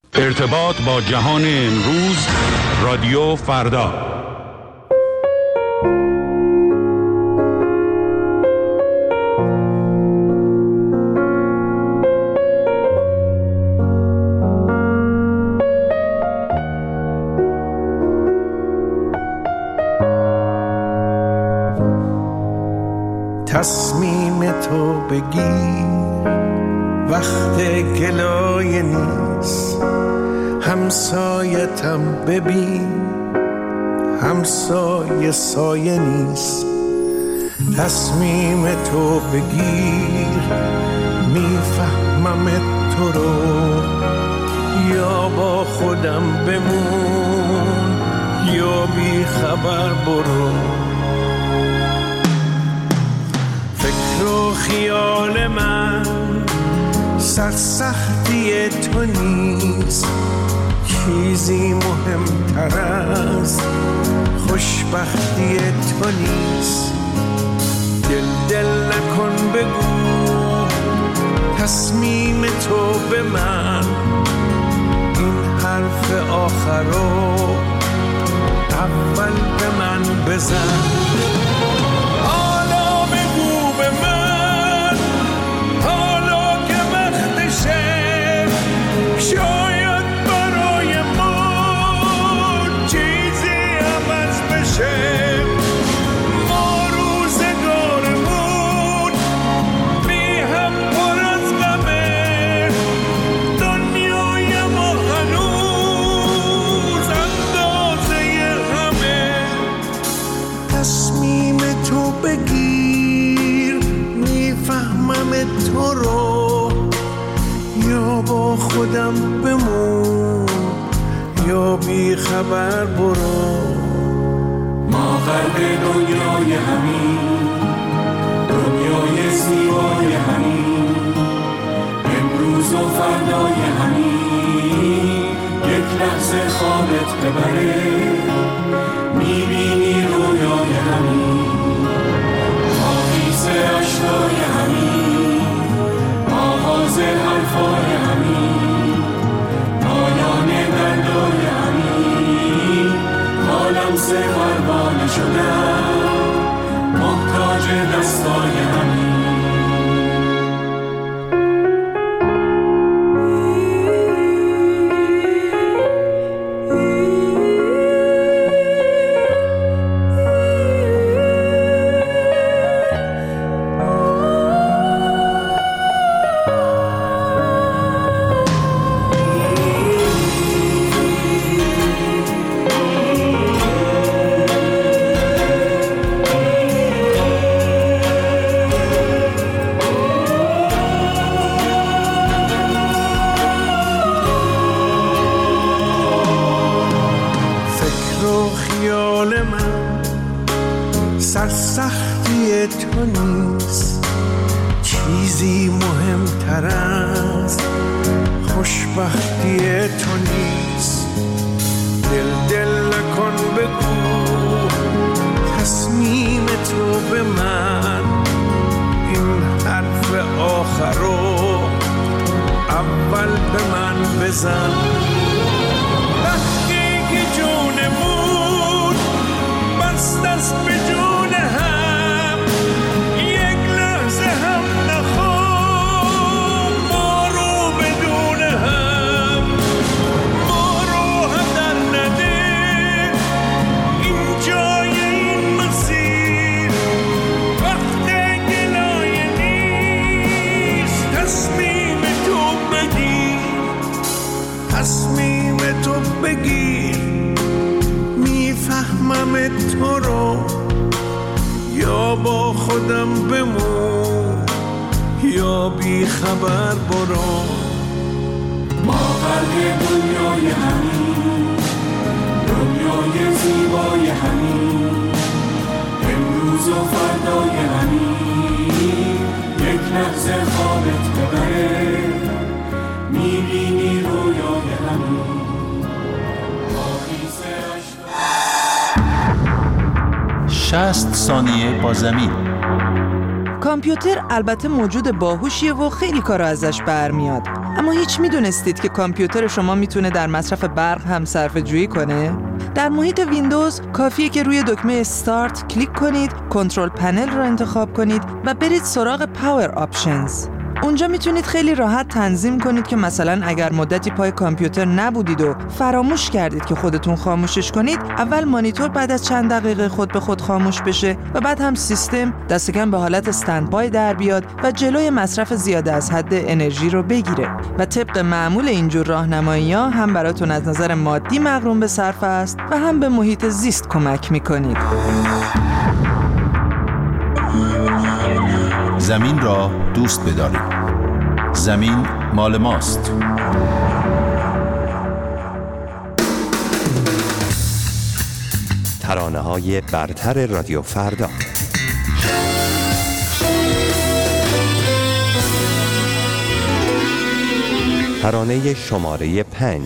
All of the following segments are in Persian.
ارتباط با جهان امروز، رادیو فردا. تصمیم تو بگیر، وقت گلایه نیست. همسایتم ببین، همسایه سایه نیست. تصمیم تو بگیر، میفهمم تو رو. یا با خودم بمون یا بی خبر برو. فکر و خیال من سرسختی تو نیست. چیزی مهمتر از خوشبختی تو نیست. دل نکن بگو تصمیم تو به من. این حرف آخرو اول به من بزن. شاید برای ما چیزی عوض بشه. ما روزگارمون بی هم پر از غمه. دنیای ما هنوز اندازه همه. تصمیم تو بگیر، میفهمم تو رو. یا با خودم بمون یا بی خبر برو. ما قلب دنیای همین، دنیای زیبای همین. امروز و فردای همین. یک لحظه خوابت ببره، میبینی رویای همین. آغیز اشکای همین، آغاز حرفای همین. پایان دردای همین. حالم سه پروانه شدم، محتاج دستای همین. سرسختی تو نیست. چیزی مهمتر از خوشبختی تو نیست. دل نکن بگو تصمیم تو به من. این حرف آخرو اول به من بزن. وقتی که جونمون بست است به جون هم، یک لحظه هم نخواب ما رو بدون هم. ما رو هم در نده این جای این مسیر. وقت گلایه نیست. تصمیم تو بگیر، تصمیم تو بگیر. میفهمم تو رو. یا با خودم بمون یا بی خبر برو. ما قلب دنیای همین، دنیای زیبای همین. امروز و فردای همین. یک لحظه خوابت ببره، میبینی رویای همین. 60 ثانیه با زمین. کامپیوتر البته موجود باهوشیه و خیلی کارا ازش برمیاد، اما هیچ میدونستید که کامپیوتر شما میتونه در مصرف برق هم صرفه جویی کنه؟ در محیط ویندوز کافیه که روی دکمه استارت کلیک کنید، کنترل پنل رو انتخاب کنید و برید سراغ پاور آپشنز. اونجا میتونید خیلی راحت تنظیم کنید که مثلا اگر مدتی پای کامپیوتر نبودید و فراموش کردید که خودتون خاموشش کنید، اول مانیتور بعد از چند دقیقه خود به خود خاموش بشه و بعد هم سیستم دست کم به حالت استندبای در بیاد و جلوی مصرف زیاده از حد انرژی رو بگیره و طبق معمول اینجور راهنمایی‌ها هم براتون از نظر مادی مغروم به صرفه است و هم به محیط زیست کمک میکنید. زمین را دوست بدارید. زمین مال ماست. ترانه‌های برتر رادیو فردا. ترانه شماره 5.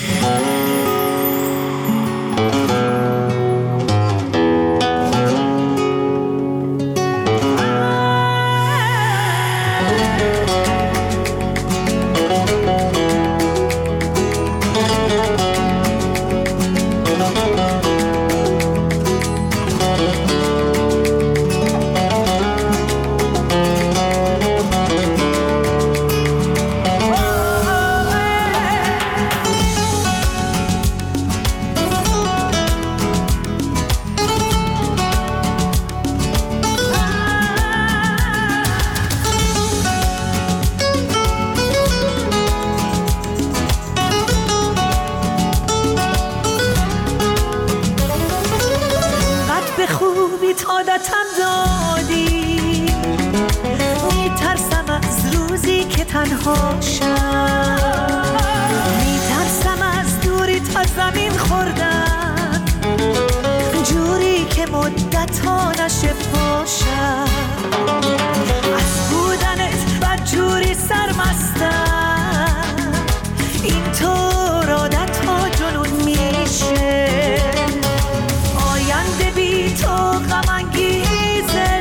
عادتم دادی، میترسم از روزی که تنها شم، میترسم از دوری تا زمین خوردن، جوری که مدت‌ها نشه باشم، از بودنت بدجوری سرمستم، اینطور عادت‌ها جنون میشه، آینده بی تو غم انگیزه،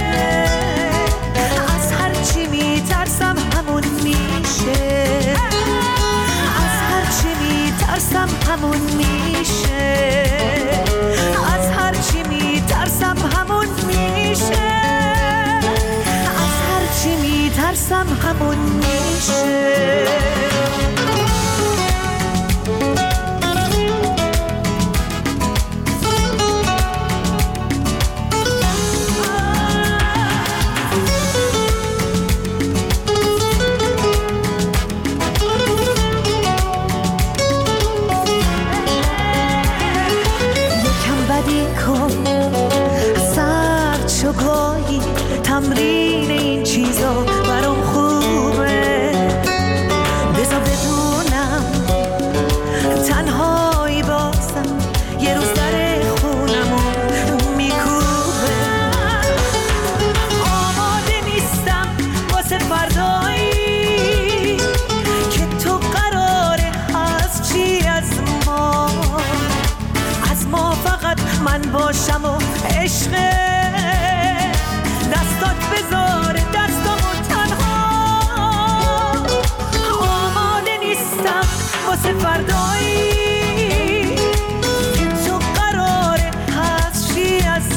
از هر چی میترسم همون میشه، از هر چی میترسم همون میشه، از هر چی میترسم همون میشه، از هر چی میترسم همون میشه. تمرین این چیزا برام خوبه، بذار بدونم تنهایی بازم یه روز در خونمو میکوبه، آماده نیستم واسه فردایی که تو قراره از چی از ما فقط من باشم و عشقه، دستات بذار دستامو تنها، آماده نیستم واسه فردایی که تو قراره هست چی از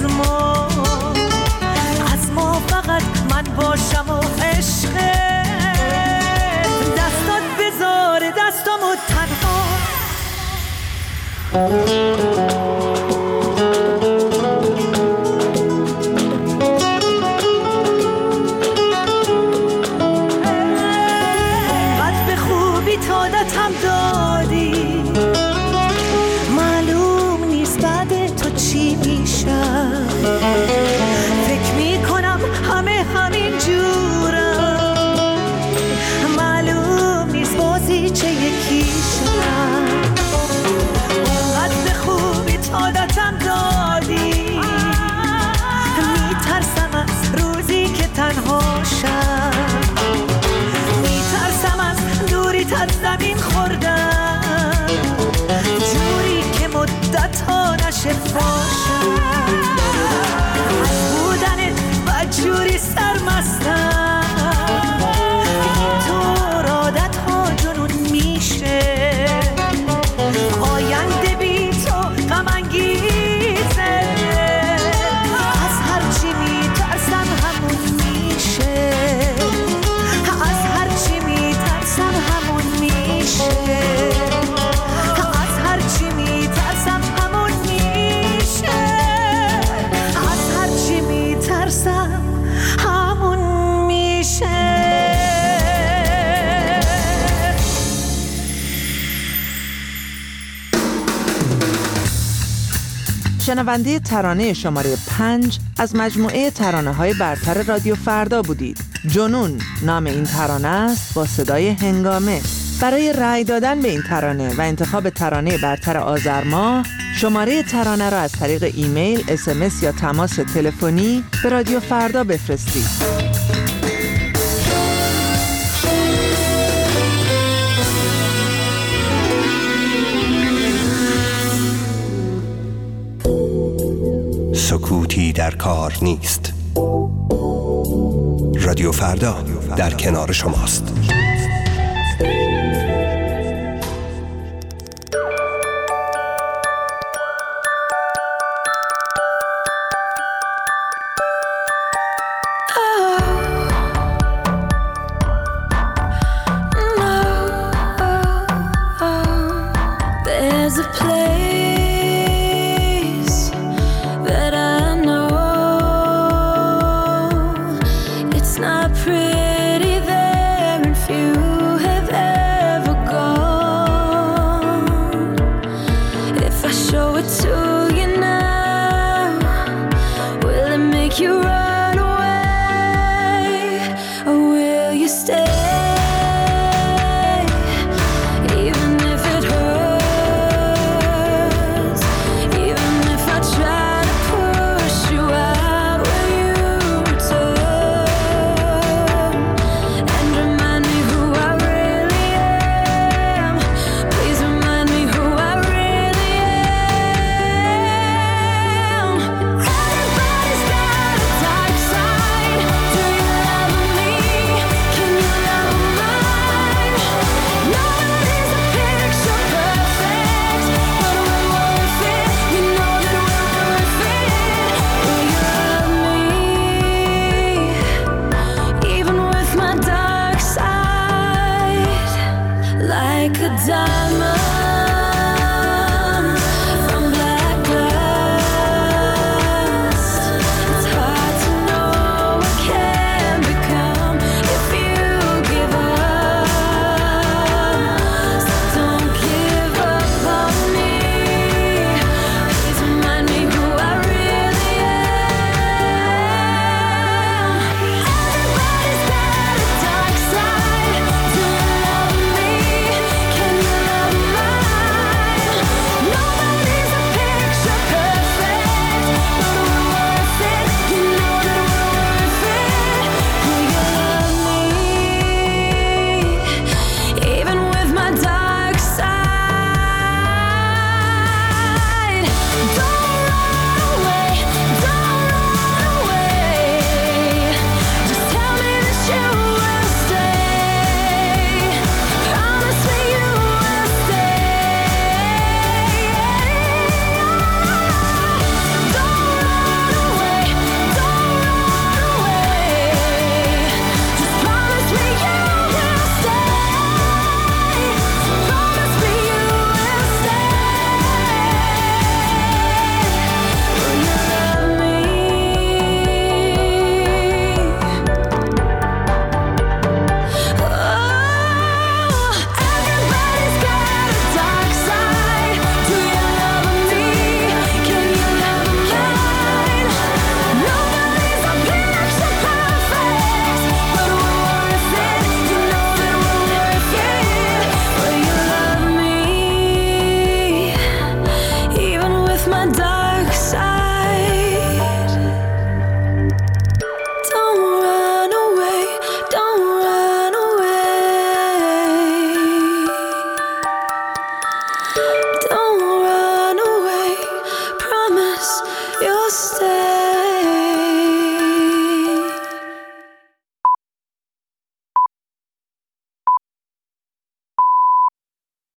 ما فقط من باشم و عشقه، دستات بذار دستامو تنها. عادتم دادی، معلوم نیست بعد تو چی میشم، فکر میکنم همه همین جورم، معلوم نیست بازی چه یکیشم، اونقدر به خوبی شنونده ترانه شماره 5 از مجموعه ترانه‌های برتر رادیو فردا بودید. جنون نام این ترانه است با صدای هنگامه. برای رأی دادن به این ترانه و انتخاب ترانه برتر آذر ماه، شماره ترانه را از طریق ایمیل، SMS یا تماس تلفنی به رادیو فردا بفرستید. سکوتی در کار نیست. رادیو فردا در کنار شماست. Like a diamond